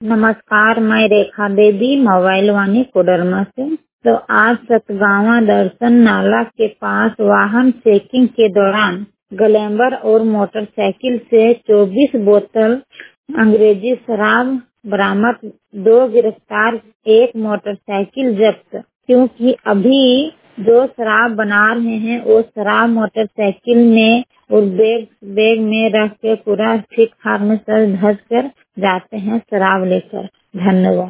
नमस्कार, मैं रेखा देवी मोबाइल वाणी कोडरमा से। तो आज सतगावा दर्शन नाला के पास वाहन चेकिंग के दौरान ग्लैमर और मोटरसाइकिल से 24 बोतल अंग्रेजी शराब बरामद, 2 गिरफ्तार, 1 मोटरसाइकिल जब्त। क्योंकि अभी जो शराब बना रहे हैं वो शराब मोटरसाइकिल में और बैग में रख के पूरा ठीक ठाक में सज धज कर जाते हैं शराब लेकर। धन्यवाद।